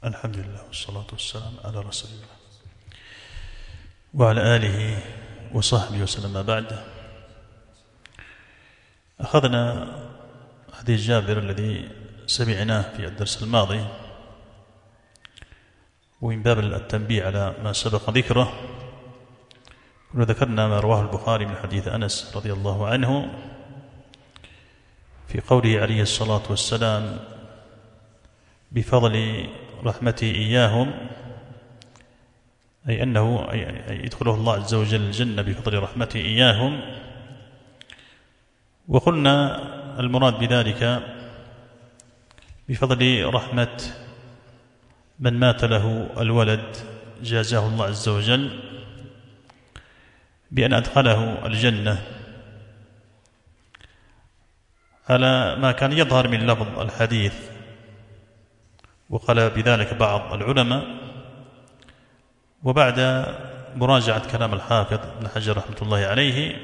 الحمد لله والصلاة والسلام على رسول الله وعلى آله وصحبه وسلم. بعد أخذنا حديث جابر الذي سمعناه في الدرس الماضي، ومن باب التنبيه على ما سبق ذكره وذكرنا ما رواه البخاري من حديث أنس رضي الله عنه في قوله عليه الصلاة والسلام: بفضل رحمته إياهم، أي أنه يدخله الله عز وجل الجنة بفضل رحمته إياهم. وقلنا المراد بذلك بفضل رحمة من مات له الولد جازاه الله عز وجل بأن أدخله الجنة، على ما كان يظهر من لفظ الحديث. وقال بذلك بعض العلماء، وبعد مراجعة كلام الحافظ ابن حجر رحمة الله عليه،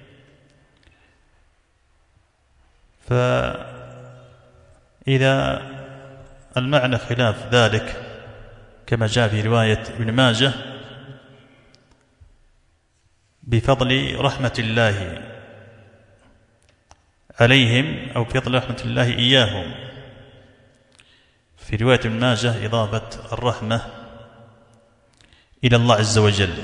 فإذا المعنى خلاف ذلك كما جاء في رواية ابن ماجه بفضل رحمة الله عليهم أو بفضل رحمة الله إياهم، في رواية ابن ماجه إضافة الرحمة إلى الله عز وجل،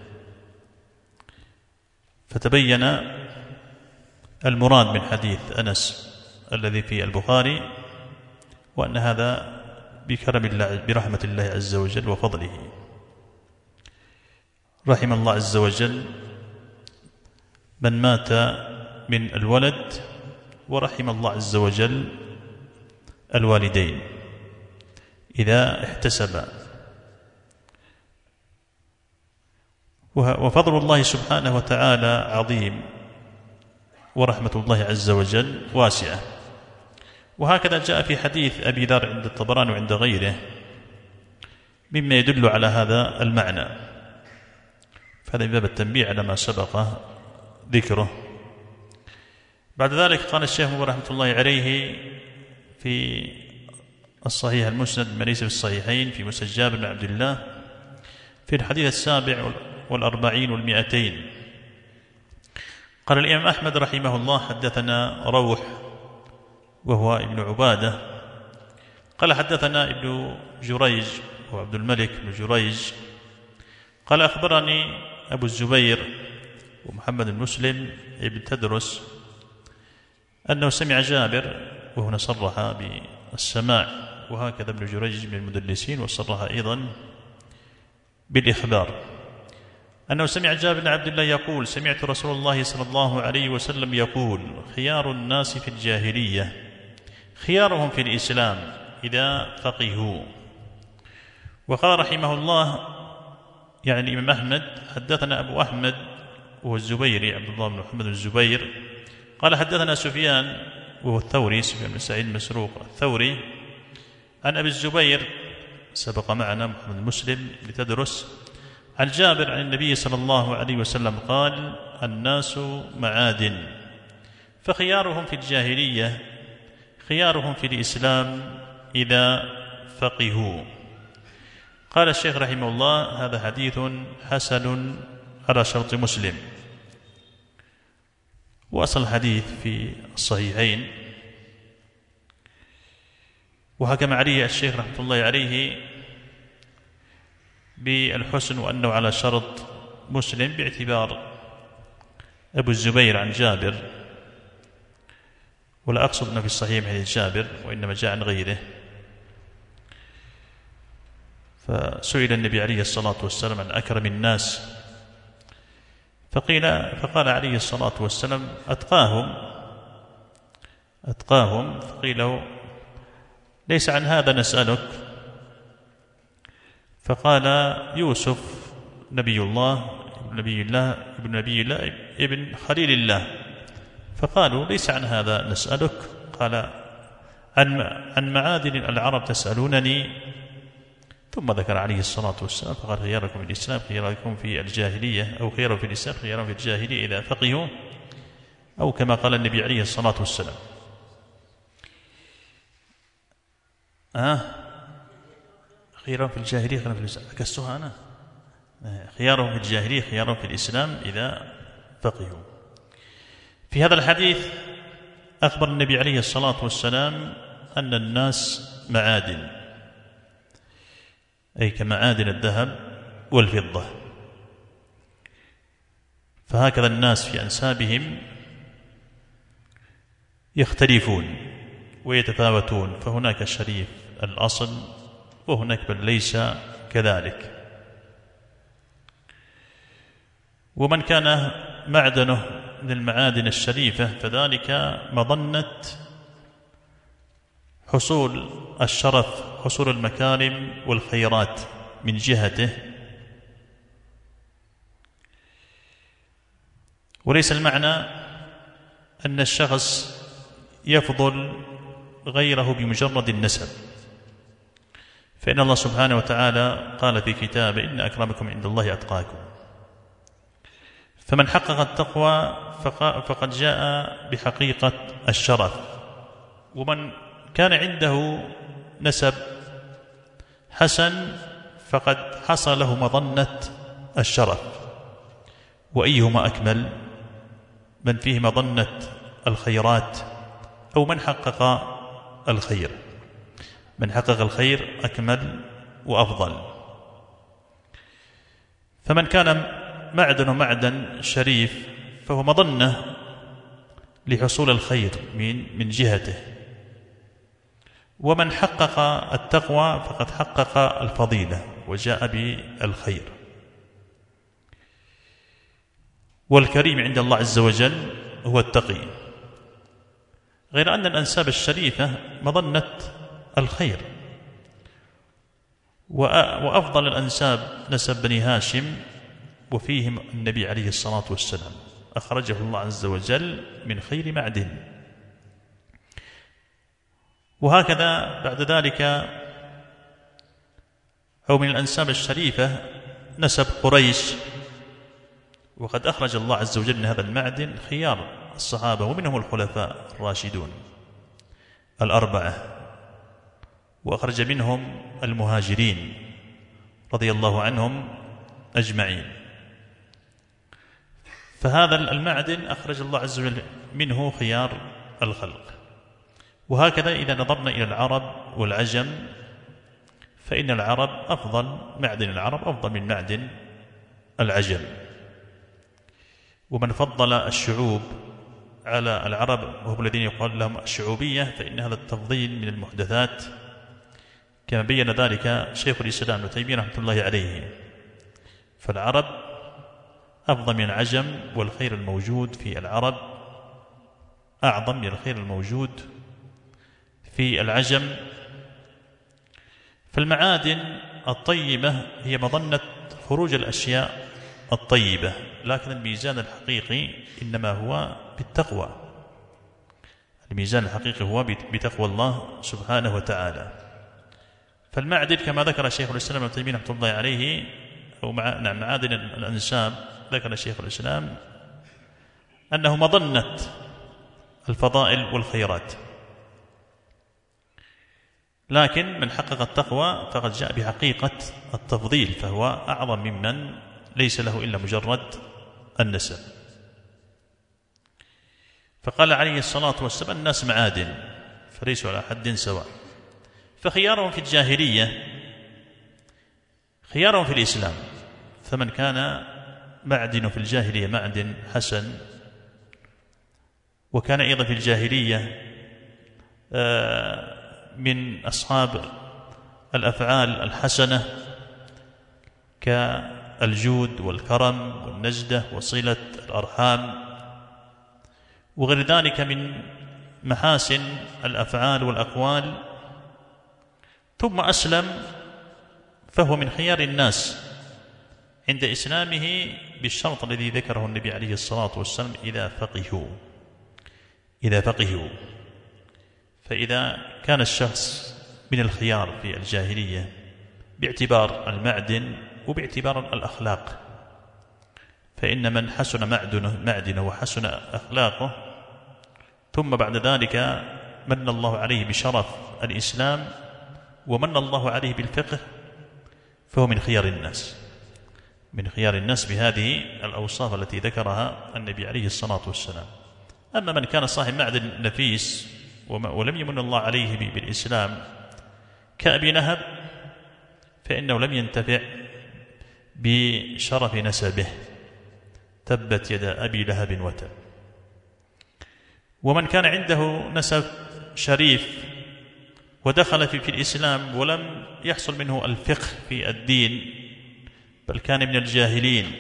فتبين المراد من حديث أنس الذي في البخاري، وأن هذا بكرم الله برحمة الله عز وجل وفضله. رحم الله عز وجل من مات من الولد، ورحم الله عز وجل الوالدين إذا احتسبا. وفضل الله سبحانه وتعالى عظيم، ورحمة الله عز وجل واسعة. وهكذا جاء في حديث أبي ذر عند الطبراني وعند غيره مما يدل على هذا المعنى، فهذا من باب التنبيه على ما سبق ذكره. بعد ذلك قال الشيخ رحمة الله عليه في الصحيح المسند ما ليس في الصحيحين في مسند جابر بن عبد الله في الحديث 47 و200، قال الإمام أحمد رحمه الله: حدثنا روح وهو ابن عبادة قال حدثنا ابن جريج وعبد الملك بن جريج قال أخبرني أبو الزبير ومحمد بن مسلم ابن تدرس أنه سمع جابر، وهنا صرح بالسماع، وهكذا ابن جريج من المدلسين وصرح أيضا بالإخبار، أنه سمع جابر بن عبد الله يقول: سمعت رسول الله صلى الله عليه وسلم يقول: خيار الناس في الجاهلية خيارهم في الإسلام إذا فقهوا. وقال رحمه الله يعني الإمام أحمد: حدثنا أبو أحمد وهو الزبيري عبد الله بن محمد الزبير قال حدثنا سفيان وهو الثوري، سفيان بن سعيد مسروق الثوري، عن أبي الزبير سبق معنا محمد المسلم لتدرس، عن جابر عن النبي صلى الله عليه وسلم قال: الناس معادن، فخيارهم في الجاهلية خيارهم في الإسلام إذا فقهوا. قال الشيخ رحمه الله: هذا حديث حسن على شرط مسلم. وأصل الحديث في الصحيحين، وحكم عليه الشيخ رحمه الله عليه بالحسن وأنه على شرط مسلم باعتبار أبو الزبير عن جابر، ولا أقصد أنه في الصحيح من حديث جابر، وإنما جاء عن غيره. فسئل النبي عليه الصلاة والسلام عن أكرم الناس، فقال عليه الصلاة والسلام: أتقاهم. فقيل له: ليس عن هذا نسألك. فقال: يوسف نبي الله ابن نبي الله ابن خليل الله. فقالوا: ليس عن هذا نسألك. قال: عن معادن العرب تسألونني. ثم ذكر عليه الصلاة والسلام فقال: خياركم في الإسلام خياركم في الجاهلية، أو خيارهم في الإسلام خيارهم في الجاهلية إذا فقهوا، أو كما قال النبي عليه الصلاة والسلام. خيارهم في الجاهلية خيارهم في الإسلام، عكستها أنا. خيارهم في الجاهلية خيارهم في الإسلام إذا فقهوا. في هذا الحديث أخبر النبي عليه الصلاة والسلام أن الناس معادن، أي كمعادن الذهب والفضة، فهكذا الناس في أنسابهم يختلفون ويتفاوتون، فهناك شريف الأصل وهناك من ليس كذلك. ومن كان معدنه من المعادن الشريفة فذلك مظنة حصول الشرف، حصول المكارم والخيرات من جهته، وليس المعنى أن الشخص يفضل غيره بمجرد النسب، فإن الله سبحانه وتعالى قال في كتابه: إن أكرمكم عند الله أتقاكم. فمن حقق التقوى فقد جاء بحقيقة الشرف، ومن كان عنده نسب حسن فقد حصل له مظنة الشرف. وأيهما أكمل؟ من فيه مظنة الخيرات أو من حقق الخير؟ من حقق الخير أكمل وأفضل. فمن كان معدن معدن شريف فهو مظنة لحصول الخير من جهته، ومن حقق التقوى فقد حقق الفضيلة وجاء بالخير. والكريم عند الله عز وجل هو التقي، غير أن الأنساب الشريفة مظنة الخير، وأفضل الأنساب نسب بني هاشم، وفيهم النبي عليه الصلاة والسلام أخرجه الله عز وجل من خير معدن. وهكذا بعد ذلك أو من الأنساب الشريفة نسب قريش، وقد أخرج الله عز وجل من هذا المعدن خيار الصحابة ومنهم الخلفاء الراشدون الأربعة، وأخرج منهم المهاجرين رضي الله عنهم أجمعين. فهذا المعدن أخرج الله عز وجل منه خيار الخلق. وهكذا إذا نظرنا إلى العرب والعجم فإن العرب أفضل، معدن العرب أفضل من معدن العجم. ومن فضل الشعوب على العرب وهم الذين يقال لهم الشعوبية فإن هذا التفضيل من المحدثات، كما بين ذلك شيخ الإسلام ابن تيمية رحمة الله عليه. فالعرب أفضل من العجم، والخير الموجود في العرب أعظم من الخير الموجود في العجم. فالمعادن الطيبة هي مظنة خروج الأشياء الطيبة، لكن الميزان الحقيقي إنما هو بالتقوى. الميزان الحقيقي هو بتقوى الله سبحانه وتعالى. فالمعدن كما ذكر شيخ الإسلام ابن تيمية رحمة الله عليه، أو معادن الأنساب، ذكر شيخ الإسلام أنه مظنة الفضائل والخيرات، لكن من حقق التقوى فقد جاء بحقيقة التفضيل، فهو أعظم ممن ليس له إلا مجرد النسب. فقال عليه الصلاة والسلام: الناس معادن فليسوا على حد سواء. فخيارهم في الجاهلية خيارهم في الإسلام. فمن كان معدن في الجاهلية معدن حسن، وكان أيضا في الجاهلية من أصحاب الأفعال الحسنة كالجود والكرم والنجدة وصلة الأرحام وغير ذلك من محاسن الأفعال والأقوال، ثم أسلم، فهو من خيار الناس عند إسلامه بالشرط الذي ذكره النبي عليه الصلاة والسلام: إذا فقهوا. فإذا كان الشخص من الخيار في الجاهلية باعتبار المعدن وباعتبار الأخلاق، فإن من حسن معدنه وحسن أخلاقه ثم بعد ذلك من الله عليه بشرف الإسلام ومن الله عليه بالفقه، فهو من خيار الناس، من خيار الناس بهذه الأوصاف التي ذكرها النبي عليه الصلاة والسلام. أما من كان صاحب معدن نفيس ولم يمن الله عليه بالإسلام كأبي لهب فإنه لم ينتفع بشرف نسبه، تبت يدا أبي لهب وتب. ومن كان عنده نسب شريف ودخل في الإسلام ولم يحصل منه الفقه في الدين بل كان من الجاهلين،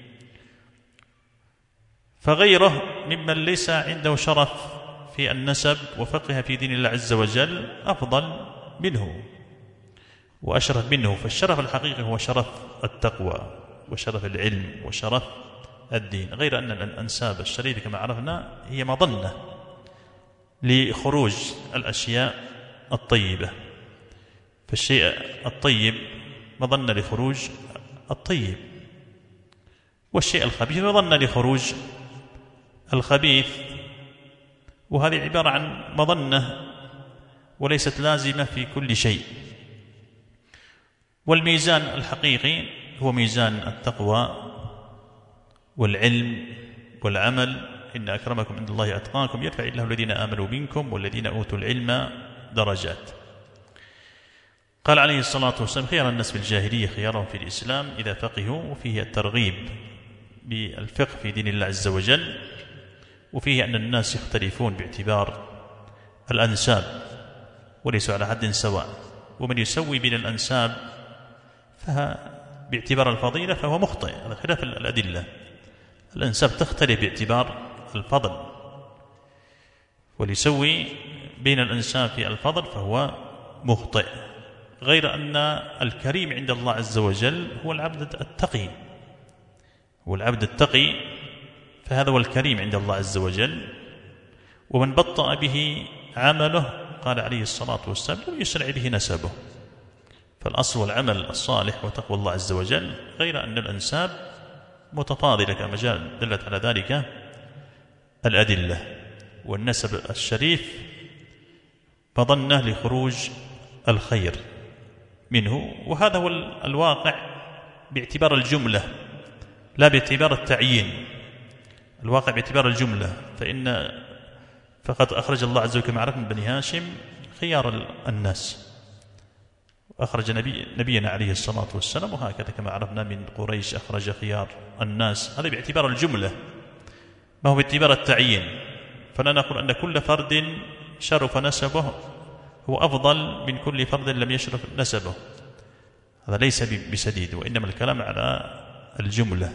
فغيره ممن ليس عنده شرف في النسب وفقه في دين الله عز وجل أفضل منه وأشرف منه. فالشرف الحقيقي هو شرف التقوى وشرف العلم وشرف الدين، غير أن الأنساب الشريفة كما عرفنا هي مظنة لخروج الأشياء الطيبة، فالشيء الطيب مظنة لخروج الطيب، والشيء الخبيث مظنة لخروج الخبيث، وهذه عبارة عن مظنة وليست لازمة في كل شيء. والميزان الحقيقي هو ميزان التقوى والعلم والعمل. إن أكرمكم عند الله أتقاكم يرفع الله الذين آمنوا منكم والذين أوتوا العلم درجات. قال عليه الصلاة والسلام خيار الناس في الجاهلية خيارهم في الإسلام إذا فقهوا، وفيه الترغيب بالفقه في دين الله عز وجل، وفيه أن الناس يختلفون باعتبار الأنساب وليسوا على حد سواء، ومن يسوي بين الأنساب باعتبار الفضيلة فهو مخطئ، هذا خلاف الأدلة. الأنساب تختلف باعتبار الفضل، وليسوي بين الأنساب في الفضل فهو مخطئ، غير أن الكريم عند الله عز وجل هو العبد التقي، هو العبد التقي، فهذا هو الكريم عند الله عز وجل. ومن بطأ به عمله قال عليه الصلاة والسلام لم يسرع به نسبه. فالأصل والعمل الصالح وتقوى الله عز وجل، غير أن الأنساب متفاضلة كما دلت على ذلك الأدلة. والنسب الشريف مظنة لخروج الخير منه، وهذا هو الواقع باعتبار الجملة لا باعتبار التعيين، الواقع باعتبار الجملة. فقد أخرج الله عز وجل كما عرفنا من بني هاشم خيار الناس، أخرج نبينا عليه الصلاة والسلام، وهكذا كما عرفنا من قريش أخرج خيار الناس. هذا باعتبار الجملة ما هو باعتبار التعيين. فلا نقول أن كل فرد شرف نسبه هو أفضل من كل فرد لم يشرف نسبه، هذا ليس بسديد، وإنما الكلام على الجملة.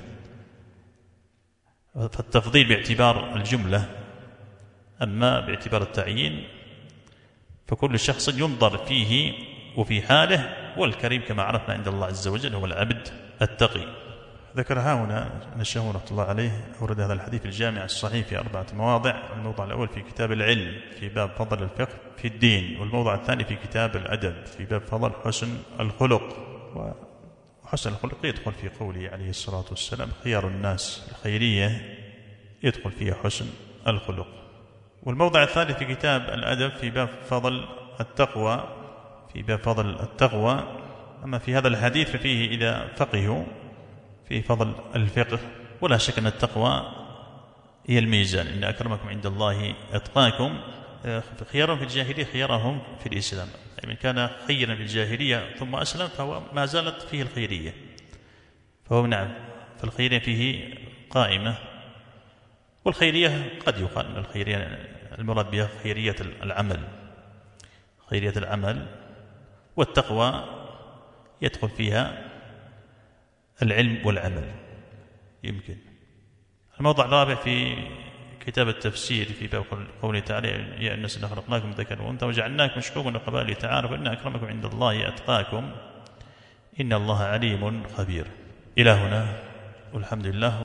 فالتفضيل باعتبار الجملة، أما باعتبار التعيين فكل شخص ينظر فيه وفي حاله، والكريم كما عرفنا عند الله عز وجل هو العبد التقي. ذكر هنا الشيخ رحمة الله عليه أورد هذا الحديث الجامع الصحيح في 4 مواضع. الموضع الأول في كتاب العلم في باب فضل الفقه في الدين، والموضع الثاني في كتاب الأدب في باب فضل حسن الخلق. وحسن الخلق يدخل في قوله عليه الصلاة والسلام خيار الناس، الخيرية يدخل فيها حسن الخلق. والموضع الثالث في كتاب الأدب في باب فضل التقوى، في باب فضل التقوى. أما في هذا الحديث ففيه إذا فقهوا في فضل الفقه، ولا شك أن التقوى هي الميزان. إن أكرمكم عند الله أتقاكم. خيارهم في الجاهلية خيارهم في الإسلام، أي من كان خيرا في الجاهلية ثم أسلم فهو ما زالت فيه الخيرية، فهو نعم، فالخيرية فيه قائمة. والخيرية قد يقال أن الخيرية المراد بها خيرية العمل، خيرية العمل. والتقوى يدخل فيها العلم والعمل يمكن. الموضع الرابع في كتاب التفسير في باب قوله تعالى يا الناس إنا خلقناكم من ذكر وأنثى وجعلناكم شعوبا وقبائل لتعارفوا إن أكرمكم عند الله أتقاكم إن الله عليم خبير. إلى هنا والحمد لله.